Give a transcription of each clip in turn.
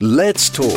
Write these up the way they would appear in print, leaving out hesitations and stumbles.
Let's talk.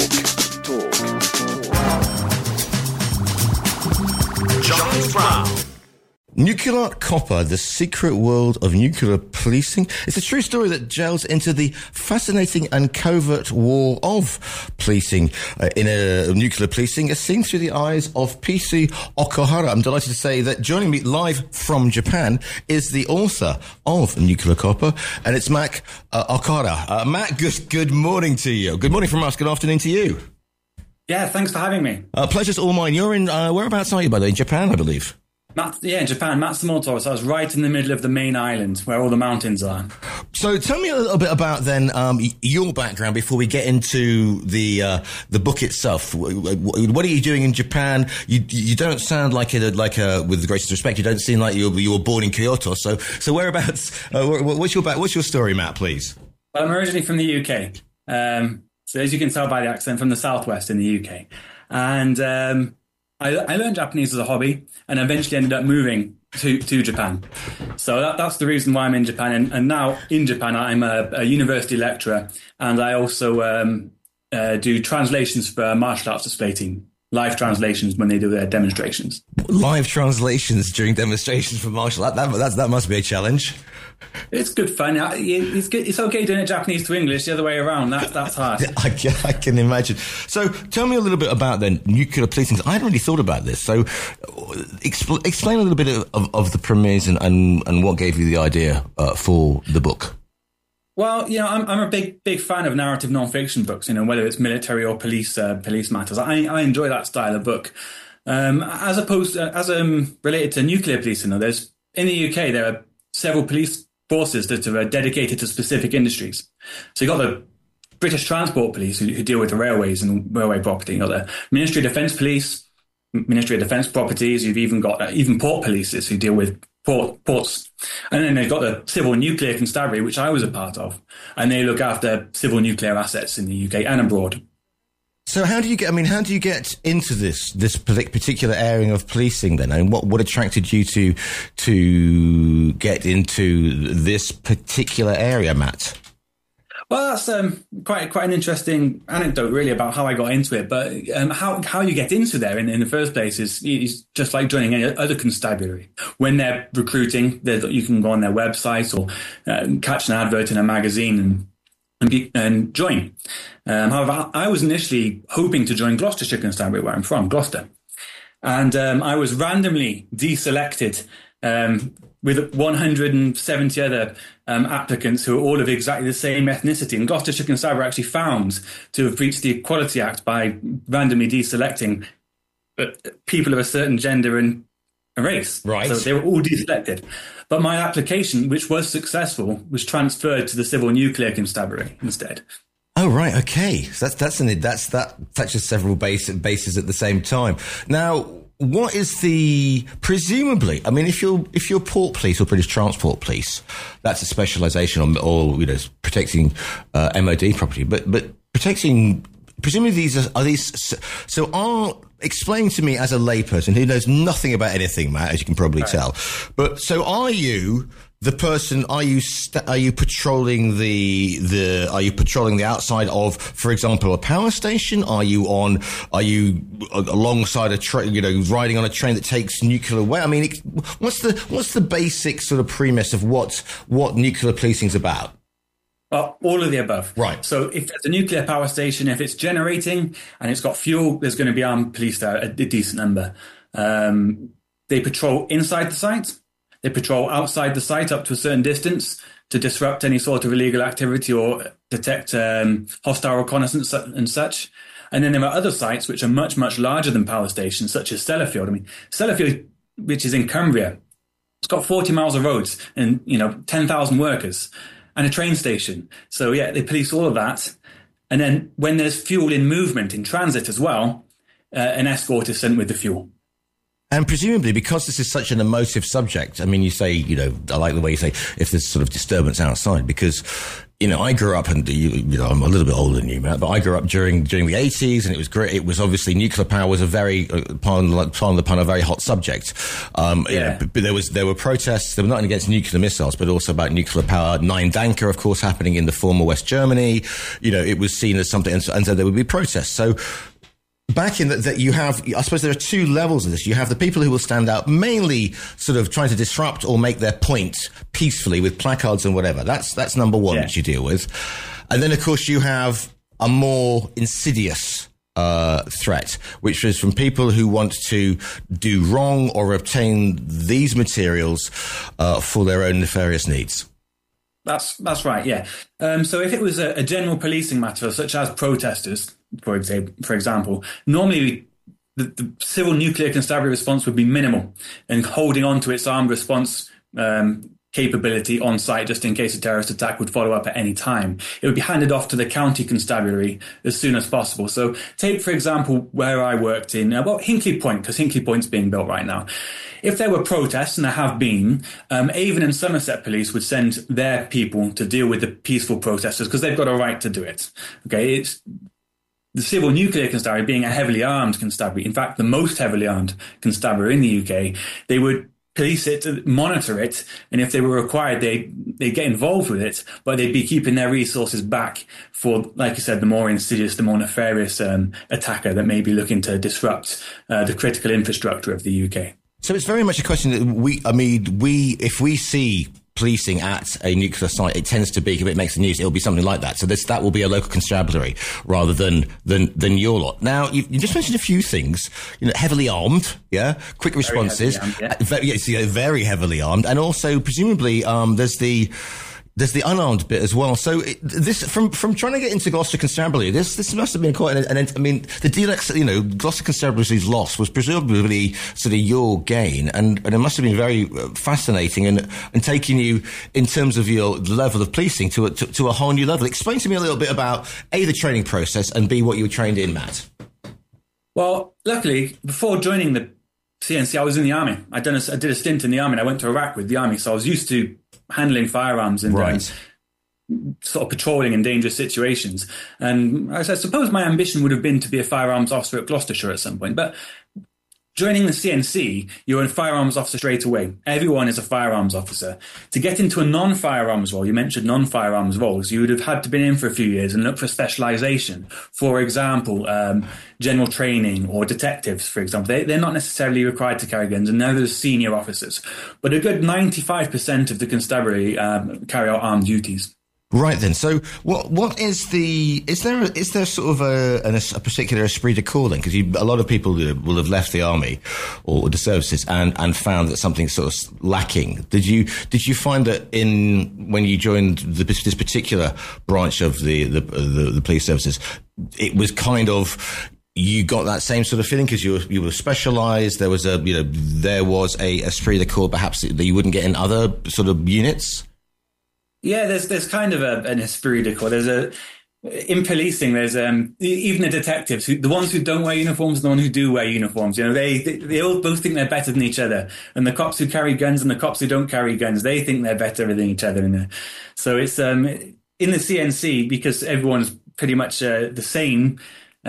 Giles Brown. Nuclear Copper, the secret world of nuclear policing. It's a true story that delves into the fascinating and covert war of policing in a nuclear policing, as seen through the eyes of PC Okuhara. I'm delighted to say that joining me live from Japan is the author of Nuclear Copper, and it's Mac Okuhara. Mac, good morning to you. Good morning from us. Good afternoon to you. Yeah, thanks for having me. Pleasure's all mine. You're in, whereabouts are you, by the way? In Japan, I believe. In Japan, Matsumoto. So I was right in the middle of the main island where all the mountains are. So tell me a little bit about then your background before we get into the book itself. What are you doing in Japan? You don't sound like with the greatest respect, you don't seem like you were born in Kyoto. So whereabouts? What's your story, Matt? Please. Well, I'm originally from the UK. So as you can tell by the accent, from the southwest in the UK, and I learned Japanese as a hobby and eventually ended up moving to Japan. So that's the reason why I'm in Japan. And now in Japan, I'm a university lecturer, and I also do translations for martial arts display team. Live translations when they do their demonstrations. Live translations during demonstrations for martial arts. That must be a challenge. It's good fun. It's okay doing it Japanese to English. The other way around, that's hard. I can imagine. So tell me a little bit about then nuclear policing. I hadn't really thought about this. So explain a little bit of the premise and what gave you the idea for the book. Well, I'm a big fan of narrative non-fiction books, whether it's military or police matters. I enjoy that style of book. As related to nuclear policing, there's in the UK, there are several police forces that are dedicated to specific industries. So you've got the British Transport Police who deal with the railways and railway property. You've got the Ministry of Defence Police, Ministry of Defence Properties. You've even got port polices who deal with ports. And then they've got the Civil Nuclear Constabulary, which I was a part of, and they look after civil nuclear assets in the UK and abroad. So how do you get into this particular area of policing then? And what attracted you to get into this particular area, Matt? Well, that's quite an interesting anecdote, really, about how I got into it. But how you get into there in the first place is just like joining any other constabulary. When they're recruiting, you can go on their website or catch an advert in a magazine and join. However, I was initially hoping to join Gloucestershire Constabulary, where I'm from, Gloucester. And I was randomly deselected with 170 other applicants who are all of exactly the same ethnicity. And Gloucestershire Constabulary actually found to have breached the Equality Act by randomly deselecting people of a certain gender and a race. Right. So they were all deselected. But my application, which was successful, was transferred to the Civil Nuclear Constabulary instead. Oh, right. Okay. So that touches several bases at the same time. Now, what is presumably, I mean, if you're Port Police or British Transport Police, that's a specialisation or protecting MOD property, but protecting, presumably explain to me as a layperson who knows nothing about anything, Matt, as you can probably tell. But so are you the person, are you patrolling the outside of, for example, a power station? Are you alongside a train, riding on a train that takes nuclear waste? I mean, what's the basic sort of premise of what nuclear policing is about? Well, all of the above. Right. So if it's a nuclear power station, if it's generating and it's got fuel, there's going to be armed police there, a decent number. They patrol inside the site. They patrol outside the site up to a certain distance to disrupt any sort of illegal activity or detect hostile reconnaissance and such. And then there are other sites which are much, much larger than power stations, such as Sellafield. I mean, Sellafield, which is in Cumbria, it's got 40 miles of roads and, 10,000 workers. And a train station. So, yeah, they police all of that. And then when there's fuel in movement, in transit as well, an escort is sent with the fuel. And presumably, because this is such an emotive subject, I mean, you say, I like the way you say, if there's sort of disturbance outside, because, I grew up, and, I'm a little bit older than you, Matt, but I grew up during the 80s, and it was great. It was obviously, nuclear power was a very, pardon the pun, a very hot subject. But there were protests, they were not only against nuclear missiles, but also about nuclear power. Nine Danke, of course, happening in the former West Germany. It was seen as something, and so there would be protests. So, back in that you have, I suppose there are two levels of this. You have the people who will stand out, mainly sort of trying to disrupt or make their point peacefully with placards and whatever. That's number one that you deal with. And then, of course, you have a more insidious threat, which is from people who want to do wrong or obtain these materials for their own nefarious needs. That's right, yeah. So if it was a general policing matter, such as protesters, for example, normally the civil nuclear constabulary response would be minimal and holding on to its armed response capability on site just in case a terrorist attack would follow up at any time. It would be handed off to the county constabulary as soon as possible. So take, for example, where I worked in, Hinkley Point, because Hinkley Point's being built right now. If there were protests, and there have been, Avon and Somerset Police would send their people to deal with the peaceful protesters because they've got a right to do it. Okay, it's the civil nuclear constabulary being a heavily armed constabulary, in fact, the most heavily armed constabulary in the UK, they would police it, monitor it, and if they were required, they'd get involved with it, but they'd be keeping their resources back for, like you said, the more insidious, the more nefarious attacker that may be looking to disrupt the critical infrastructure of the UK. So it's very much a question that if we see policing at a nuclear site, it tends to be, if it makes the news, it'll be something like that. So that will be a local constabulary rather than your lot. Now, you just mentioned a few things, heavily armed, quick responses, very heavily armed, and also presumably, there's the unarmed bit as well. So this, from trying to get into Gloucester Constabulary, this must have been quite the deal, Gloucester Constabulary's loss was presumably sort of your gain, and it must have been very fascinating and taking you in terms of your level of policing to a whole new level. Explain to me a little bit about A, the training process, and B, what you were trained in, Matt. Well, luckily, before joining the CNC, I was in the army. I did a stint in the army, and I went to Iraq with the army, so I was used to handling firearms and sort of patrolling in dangerous situations. And I suppose my ambition would have been to be a firearms officer at Gloucestershire at some point. But joining the CNC, you're a firearms officer straight away. Everyone is a firearms officer. To get into a non-firearms role, you mentioned non-firearms roles, you would have had to been in for a few years and look for specialization. For example, general training or detectives, for example. They're not necessarily required to carry guns, and neither are senior officers. But a good 95% of the constabulary carry out armed duties. Right then. So, what is is there sort of a particular esprit de corps then? Because a lot of people will have left the army or the services and found that something's sort of lacking. Did you find that when you joined this particular branch of the police services, it was kind of, you got that same sort of feeling because you were specialised? There was a esprit de corps perhaps that you wouldn't get in other sort of units. Yeah, there's kind of an esprit de corps. In policing, there's even the detectives, the ones who don't wear uniforms and the ones who do wear uniforms. They all both think they're better than each other. And the cops who carry guns and the cops who don't carry guns, they think they're better than each other. So it's in the CNC, because everyone's pretty much the same.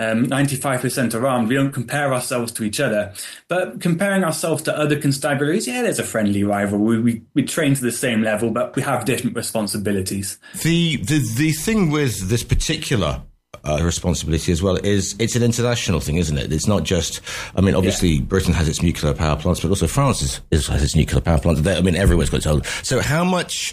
95% are armed. We don't compare ourselves to each other, but comparing ourselves to other constabularies, there's a friendly rivalry. We train to the same level, but we have different responsibilities. The thing with this particular responsibility as well is it's an international thing, isn't it? It's not just, obviously Britain has its nuclear power plants, but also France has its nuclear power plants. Everywhere's got its own. So how much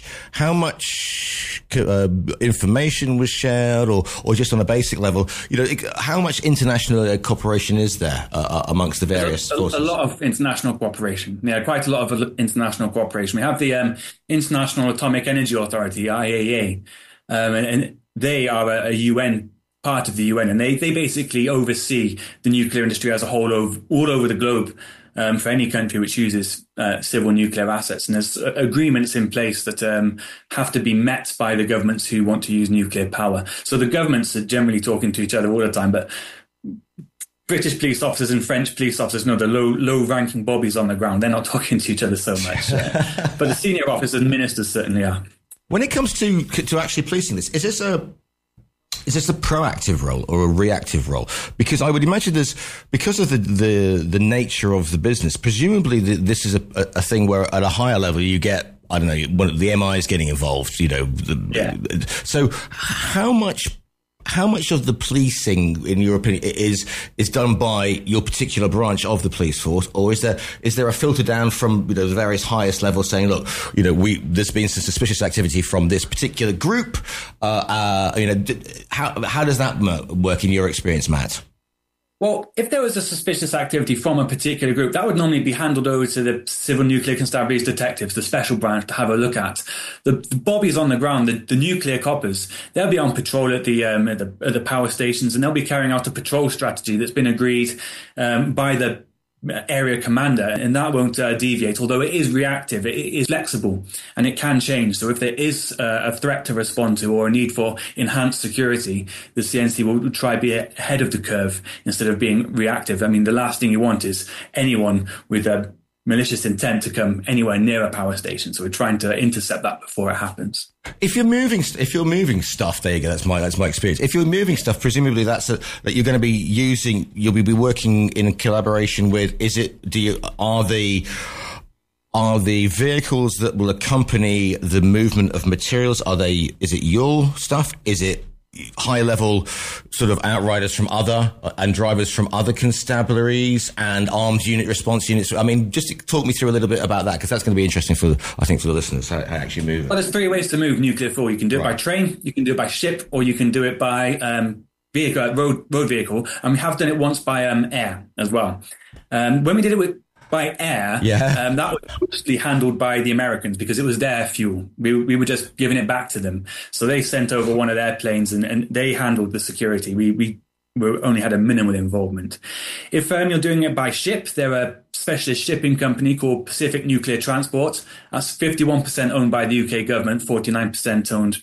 information was shared, or just on a basic level, how much international cooperation is there amongst the various forces? A lot of international cooperation. Yeah, quite a lot of international cooperation. We have the International Atomic Energy Authority, IAEA, and they are a UN part of the UN, and they basically oversee the nuclear industry as a whole all over the globe for any country which uses civil nuclear assets. And there's agreements in place that have to be met by the governments who want to use nuclear power. So the governments are generally talking to each other all the time, but British police officers and French police officers, the low-ranking bobbies on the ground, they're not talking to each other so much. But the senior officers and ministers certainly are. When it comes to actually policing this, is this a proactive role or a reactive role? Because I would imagine because of the nature of the business, presumably this is a thing where at a higher level you get, I don't know, the MI is getting involved, So how much of the policing, in your opinion, is done by your particular branch of the police force, or is there a filter down from the various highest levels saying, look, there's been some suspicious activity from this particular group? How does that work in your experience, Matt? Well, if there was a suspicious activity from a particular group, that would normally be handled over to the Civil Nuclear Constabulary's detectives, the special branch, to have a look at. The bobbies on the ground, the nuclear coppers, they'll be on patrol at the power stations, and they'll be carrying out a patrol strategy that's been agreed by the area commander, and that won't deviate, although it is reactive, it is flexible, and it can change. So if there is a threat to respond to or a need for enhanced security, the CNC will try to be ahead of the curve instead of being reactive. I mean, the last thing you want is anyone with a malicious intent to come anywhere near a power station. So we're trying to intercept that before it happens. If you're moving stuff, there you go. That's my experience. If you're moving stuff, presumably that you're going to be using. You'll be working in collaboration with. Are the vehicles that will accompany the movement of materials? Is it your stuff? Is it high level sort of outriders from and drivers from other constabularies and armed unit response units? I mean, just talk me through a little bit about that, because that's going to be interesting for the listeners, how actually move. Well, there's 3 ways to move nuclear fuel. You can do it by train, you can do it by ship, or you can do it by road vehicle. And we have done it once by air as well. When we did it by air, that was mostly handled by the Americans because it was their fuel. We were just giving it back to them. So they sent over one of their planes and they handled the security. We only had a minimal involvement. If you're doing it by ship, they're a specialist shipping company called Pacific Nuclear Transport. That's 51% owned by the UK government, 49% owned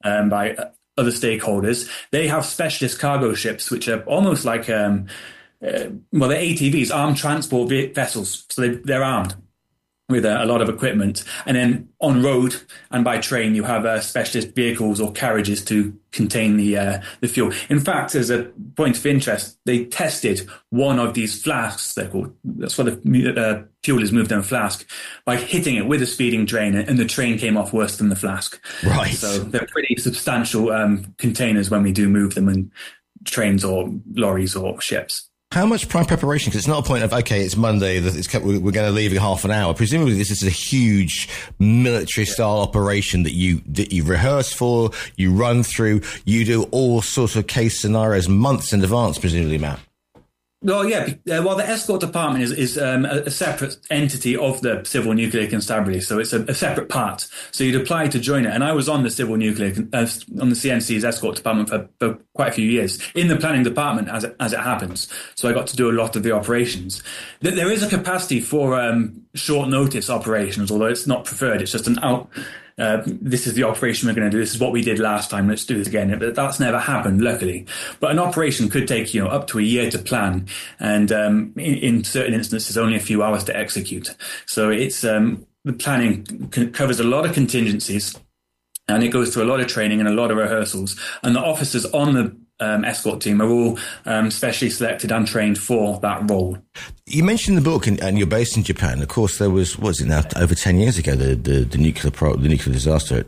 by other stakeholders. They have specialist cargo ships, which are almost like they're ATVs, armed transport vessels. So they're armed with a lot of equipment. And then on road and by train, you have specialist vehicles or carriages to contain the fuel. In fact, as a point of interest, they tested one of these flasks, they're called. That's what the fuel is moved in a flask, by hitting it with a speeding train, and the train came off worse than the flask. Right. So they're pretty substantial containers when we do move them in trains or lorries or ships. How much prime preparation? Because it's not a point of, okay, it's Monday, we're going to leave in half an hour. Presumably this is a huge military-style operation that you rehearse for, you run through, you do all sorts of case scenarios months in advance, presumably, Matt. Well, yeah. The escort department is a separate entity of the Civil Nuclear Constabulary, so it's a separate part. So you'd apply to join it, and I was on the Civil Nuclear on the CNC's escort department for quite a few years in the planning department, as it happens. So I got to do a lot of the operations. There is a capacity for short notice operations, although it's not preferred. It's just an out. This is the operation we're going to do. This is what we did last time. Let's do this again. But that's never happened, luckily. But an operation could take, up to a year to plan. And in certain instances, only a few hours to execute. So it's the planning covers a lot of contingencies. And it goes through a lot of training and a lot of rehearsals. And the officers on the escort team are all specially selected and trained for that role. You mentioned the book, and you're based in Japan. Of course, there was, what is it now, over 10 years ago, the nuclear disaster.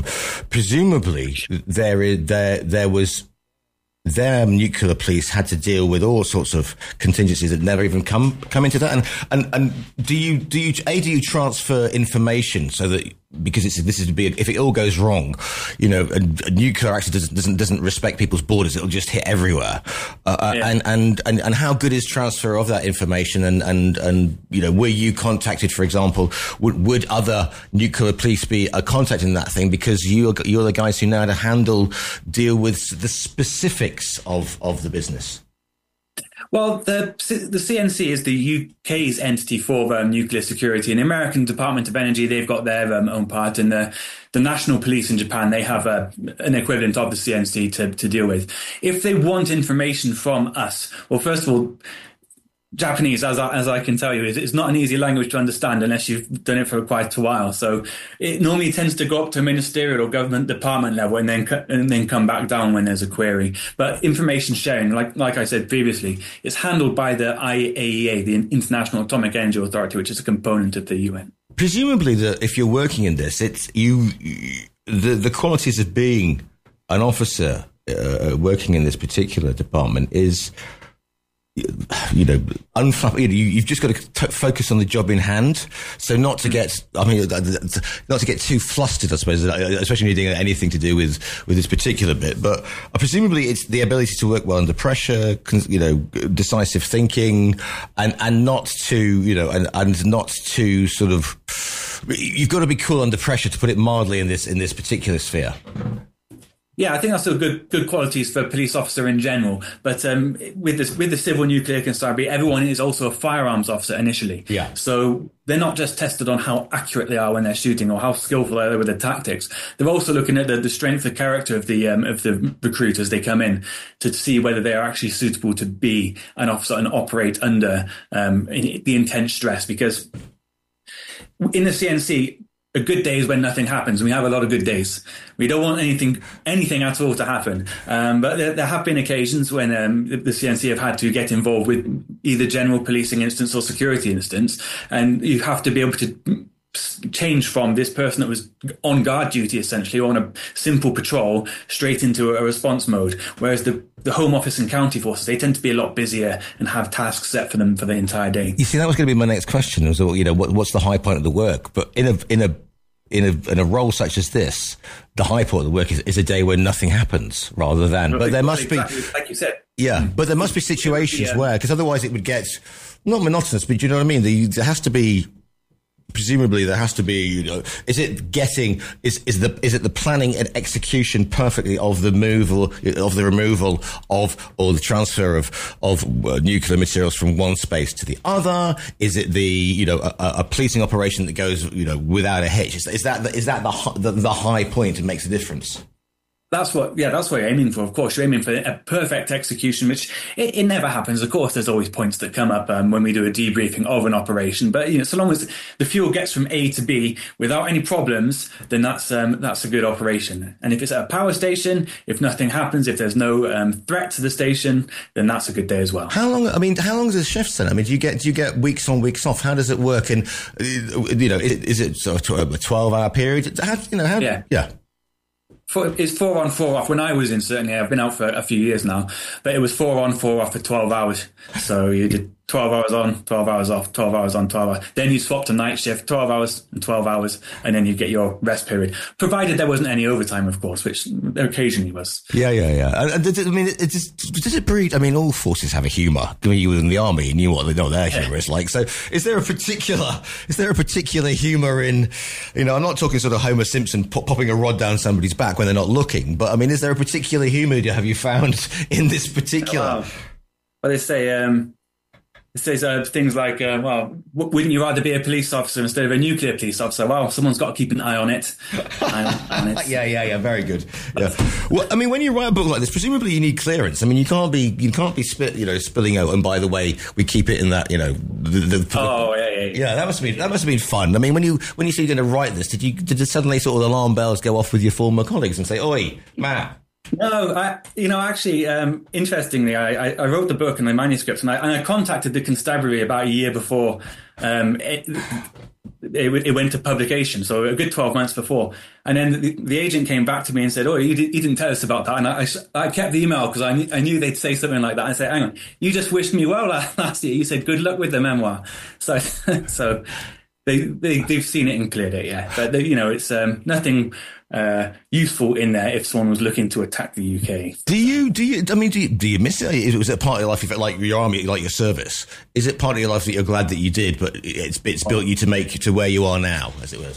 Presumably, there was their nuclear police had to deal with all sorts of contingencies that never even come into that. And do you transfer information so that, because if it all goes wrong, a nuclear accident doesn't respect people's borders, it'll just hit everywhere. And how good is transfer of that information? And were you contacted, for example, would other nuclear police be contacting that thing, because you're the guys who know how to deal with the specifics of the business? Well, the CNC is the UK's entity for nuclear security. And the American Department of Energy, they've got their own part. And the national police in Japan, they have an equivalent of the CNC to deal with. If they want information from us, well, first of all, Japanese, as I can tell you, it's not an easy language to understand unless you've done it for quite a while. So it normally tends to go up to ministerial or government department level and then come back down when there's a query. But information sharing, like I said previously, is handled by the IAEA, the International Atomic Energy Authority, which is a component of the UN. Presumably, if you're working in this, it's the qualities of being an officer working in this particular department is, you've just got to focus on the job in hand. So not to get too flustered, I suppose, especially when you're doing anything to do with this particular bit. But presumably it's the ability to work well under pressure, decisive thinking, and not to, and not to sort of, you've got to be cool under pressure, to put it mildly, in this particular sphere. Yeah, I think that's still good qualities for a police officer in general. But with the civil nuclear constabulary, everyone is also a firearms officer initially. Yeah. So they're not just tested on how accurate they are when they're shooting or how skillful they are with the tactics. They're also looking at the strength of character of the recruit as they come in, to see whether they are actually suitable to be an officer and operate under the intense stress. Because in the CNC, a good day is when nothing happens. We have a lot of good days. We don't want anything at all to happen. But there have been occasions when the CNC have had to get involved with either general policing instance or security instance, and you have to be able to change from this person that was on guard duty, essentially, or on a simple patrol, straight into a response mode. Whereas the Home Office and county forces, they tend to be a lot busier and have tasks set for them for the entire day. You see, that was going to be my next question. Was, what's the high point of the work? But in a role such as this, the high point of the work is a day when nothing happens, rather than. But there must be, like you said. Yeah, but there must be situations where, because otherwise it would get not monotonous, but do you know what I mean? There has to be. Presumably there has to be, is it the planning and execution perfectly of the of the removal of, or the transfer of nuclear materials from one space to the other? Is it a policing operation that goes, without a hitch? Is that the high point and makes a difference? That's what you're aiming for. Of course, you're aiming for a perfect execution, which it never happens. Of course, there's always points that come up when we do a debriefing of an operation. But so long as the fuel gets from A to B without any problems, then that's a good operation. And if it's at a power station, if nothing happens, if there's no threat to the station, then that's a good day as well. How long is the shift then? I mean, do you get weeks on, weeks off? How does it work? And is it sort of a 12-hour period? Yeah. It's 4 on, 4 off. When I was in, certainly, I've been out for a few years now, but it was 4 on, 4 off for 12 hours. So you did 12 hours on, 12 hours off, 12 hours on, 12 hours. Then you swap to night shift, 12 hours and 12 hours, and then you get your rest period. Provided there wasn't any overtime, of course, which there occasionally was. Yeah. And does it breed? I mean, all forces have a humour. I mean, you were in the army, you knew what their humour is like. So is there a particular humour in, I'm not talking sort of Homer Simpson popping a rod down somebody's back when they're not looking, but I mean, is there a particular humour have you found in this particular? Well, they say, it says things like, wouldn't you rather be a police officer instead of a nuclear police officer? Well, someone's got to keep an eye on it. Yeah, very good. Yeah. Well, I mean, when you write a book like this, presumably you need clearance. I mean, you can't be spilling out. And by the way, we keep it in that, yeah. Yeah, that must have been fun. I mean, when you said you're going to write this, did suddenly sort of alarm bells go off with your former colleagues and say, "Oi, Matt"? No, actually, interestingly, I wrote the book and the manuscript, and I contacted the constabulary about a year before it went to publication, so a good 12 months before. And then the agent came back to me and said, "Oh, you didn't tell us about that." And I kept the email because I knew they'd say something like that. I said, "Hang on, you just wished me well last year. You said good luck with the memoir." So they've seen it and cleared it, yeah. But it's nothing useful in there if someone was looking to attack the UK. Do you miss it? Was it part of your life, you felt like your army, like your service? Is it part of your life that you're glad that you did, but it's built you to make to where you are now, as it was?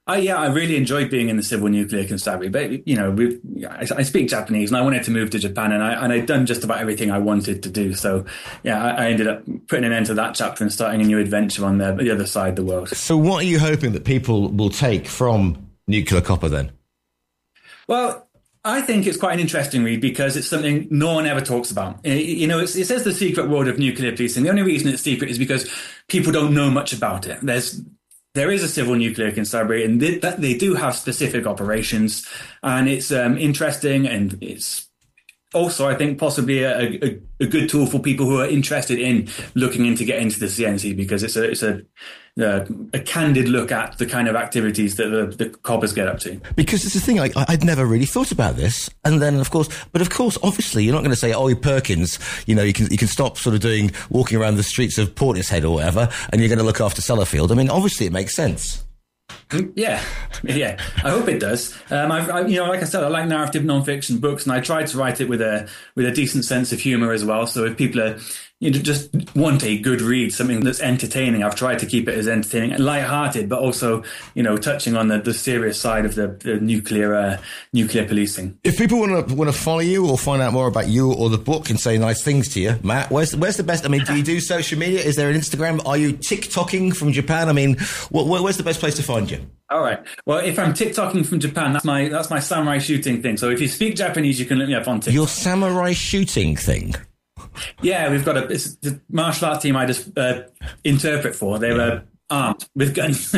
I really enjoyed being in the Civil Nuclear Constabulary, but I speak Japanese, and I wanted to move to Japan, and I'd done just about everything I wanted to do. So I ended up putting an end to that chapter and starting a new adventure on the other side of the world. So what are you hoping that people will take from Nuclear Copper then? Well, I think it's quite an interesting read because it's something no one ever talks about. It says the secret world of nuclear policing. The only reason it's secret is because people don't know much about it. There is a Civil Nuclear Constabulary, and they do have specific operations, and it's interesting, and it's also, I think, possibly a good tool for people who are interested in looking into getting into the CNC, because it's a candid look at the kind of activities that the coppers get up to. Because it's the thing, I'd never really thought about this, and then of course, obviously, you're not going to say, "Oh, Perkins, you can stop sort of walking around the streets of Portishead or whatever, and you're going to look after Sellafield." I mean, obviously, it makes sense. Yeah. I hope it does. Like I said, I like narrative nonfiction books, and I tried to write it with a decent sense of humor as well. So if people are just want a good read, something that's entertaining, I've tried to keep it as entertaining and lighthearted, but also touching on the serious side of the nuclear policing. If people want to follow you or find out more about you or the book and say nice things to you, Matt, where's the best? I mean, do you do social media? Is there an Instagram? Are you TikToking from Japan? I mean, where's the best place to find you? All right. Well, if I'm TikToking from Japan, that's my samurai shooting thing. So if you speak Japanese, you can look me up on TikTok. Your samurai shooting thing? Yeah, we've got it's the martial arts team I just interpret for. They were armed with guns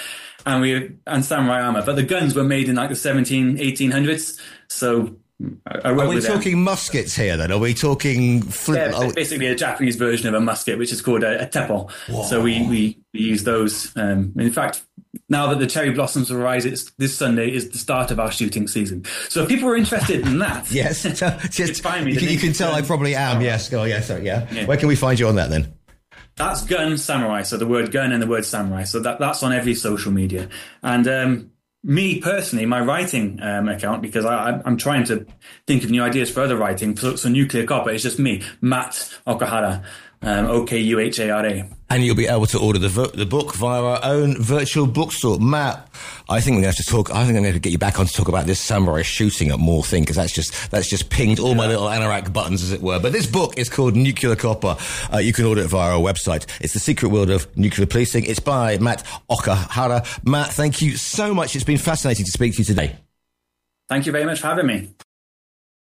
and samurai armor, but the guns were made in like the 1800s. So I work with them. Are we talking muskets here then? Are we talking basically a Japanese version of a musket, which is called a teppo. Whoa. So we use those. In fact, now that the cherry blossoms arise, this Sunday is the start of our shooting season. So if people are interested in that, yes, just find me. You can tell I probably am. Yes, yeah. Where can we find you on that then? That's Gun Samurai. So the word gun and the word samurai. So that's on every social media. And me personally, my writing account, because I'm trying to think of new ideas for other writing. So Nuclear Copper is just me, Matt Okuhara. Okuhara. And you'll be able to order the book via our own virtual bookstore. Matt, I think I'm going to get you back on to talk about this samurai shooting at more thing, because that's just pinged all my little anorak buttons, as it were. But this book is called Nuclear Copper. You can order it via our website. It's The Secret World of Nuclear Policing. It's by Matt Okuhara. Matt, thank you so much. It's been fascinating to speak to you today. Thank you very much for having me.